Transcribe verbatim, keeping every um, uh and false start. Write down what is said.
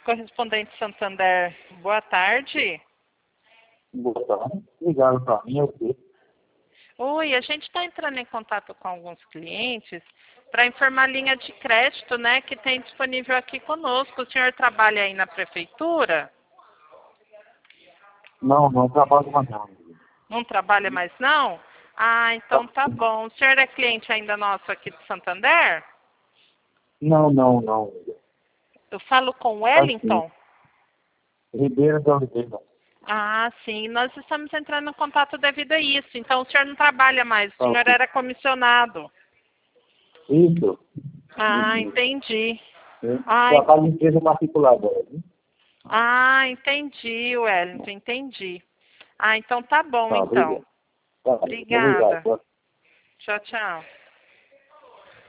correspondente Santander. Boa tarde. Boa tarde. Ligaram para mim, é o quê? Oi, a gente está entrando em contato com alguns clientes para informar a linha de crédito, né, que tem disponível aqui conosco. O senhor trabalha aí na prefeitura? Não, não trabalho mais não. Não trabalha mais não? Ah, então tá bom. O senhor é cliente ainda nosso aqui de Santander? Não, não, não. Eu falo com o Aqui, Wellington? Ribeira de Oliveira. Ah, sim. Nós estamos entrando em contato devido a isso. Então o senhor não trabalha mais. O senhor Ok. era comissionado. Isso. Ah, Isso. entendi. Eu Ah, en- trabalho em empresa particular agora, viu? ah, entendi, Wellington, entendi. Ah, então tá bom, Tá, então. obrigado. Tá, obrigado. Obrigada. Tchau, tchau.